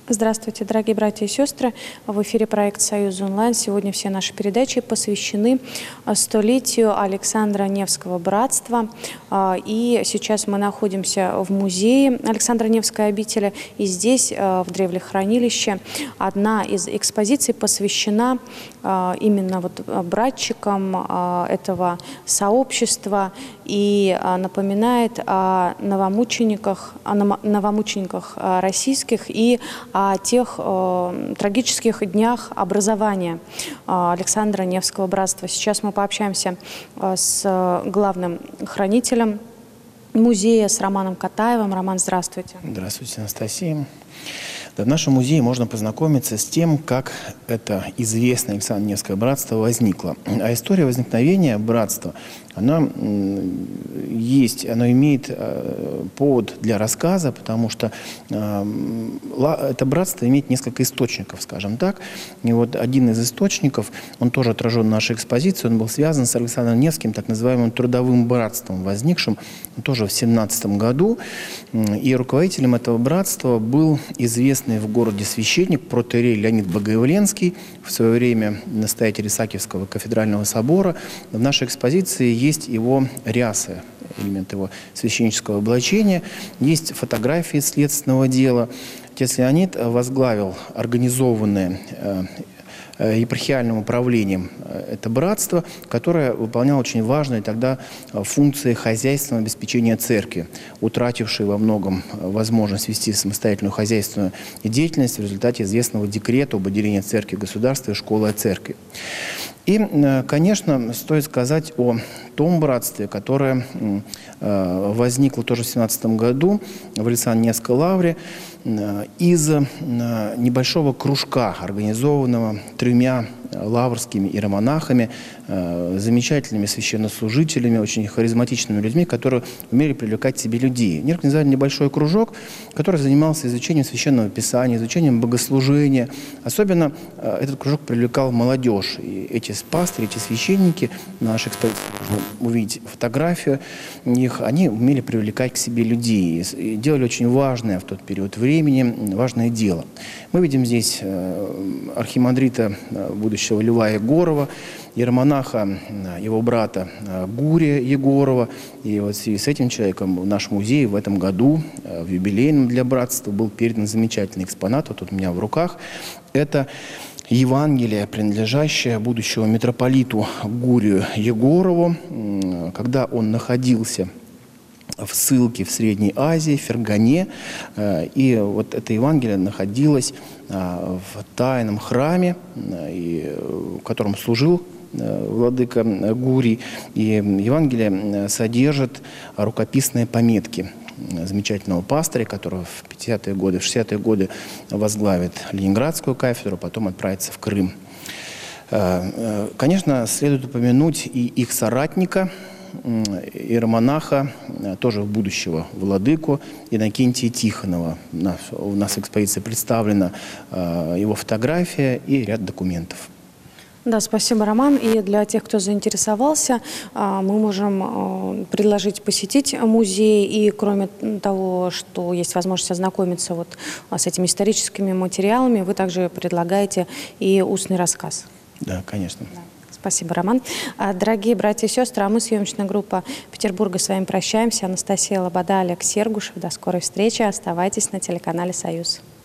Здравствуйте, дорогие братья и сестры. В эфире проект «Союз онлайн». Сегодня все наши передачи посвящены столетию Александра Невского братства. И сейчас мы находимся в музее Александра Невской обители. И здесь, в древлехранилище, одна из экспозиций посвящена именно братчикам этого сообщества и напоминает о новомучениках российских и о тех трагических днях образования Александра Невского братства. Сейчас мы пообщаемся с главным хранителем музея, с Романом Катаевым. Роман, здравствуйте. Здравствуйте, Анастасия. В нашем музее можно познакомиться с тем, как это известное Александро Невское братство возникло. А история возникновения братства, она имеет повод для рассказа, потому что это братство имеет несколько источников, скажем так. И вот один из источников, он тоже отражен в нашей экспозиции, он был связан с Александром Невским, так называемым трудовым братством, возникшим тоже в 17 году. И руководителем этого братства был известный в городе священник, протоиерей Леонид Богоявленский, в свое время настоятель Исаакиевского кафедрального собора. В нашей экспозиции есть его рясы, элемент его священнического облачения, есть фотографии следственного дела. Отец Леонид возглавил организованное епархиальным управлением это братство, которое выполняло очень важные тогда функции хозяйственного обеспечения церкви, утратившей во многом возможность вести самостоятельную хозяйственную деятельность в результате известного декрета об отделении церкви государства и школы от церкви. И, конечно, стоит сказать о том братстве, которое возникло тоже в 17 году в Александро-Невской лавре из небольшого кружка, организованного 3 лаврскими иеромонахами, замечательными священнослужителями, очень харизматичными людьми, которые умели привлекать к себе людей. Они организовали небольшой кружок, который занимался изучением священного писания, изучением богослужения. Особенно этот кружок привлекал молодежь. И эти пастыри, эти священники, на нашей экспозиции можно увидеть фотографию их, они умели привлекать к себе людей и делали очень важное в тот период времени, важное дело. Мы видим здесь архимандрита будущего Льва Егорова, иеромонаха его брата Гурия Егорова. И вот в связи с этим человеком в наш музей в этом году, в юбилейном для братства, был передан замечательный экспонат, вот тут у меня в руках. Это Евангелие, принадлежащее будущему митрополиту Гурию Егорову, когда он находился в ссылке в Средней Азии, в Фергане. И вот это Евангелие находилось в тайном храме, в котором служил владыка Гурий. И Евангелие содержит рукописные пометки замечательного пастыря, которого в 50-е годы, в 60-е годы возглавит Ленинградскую кафедру, потом отправится в Крым. Конечно, следует упомянуть и их соратника, иеромонаха, тоже будущего владыку Иннокентия Тихонова. У нас в экспозиции представлена его фотография и ряд документов. Да, спасибо, Роман. И для тех, кто заинтересовался, мы можем предложить посетить музей. И кроме того, что есть возможность ознакомиться с этими историческими материалами, вы также предлагаете и устный рассказ. Да, конечно. Да. Спасибо, Роман. Дорогие братья и сестры, а мы, съемочная группа Петербурга, с вами прощаемся. Анастасия Лобода, Олег Сергушев. До скорой встречи. Оставайтесь на телеканале «Союз».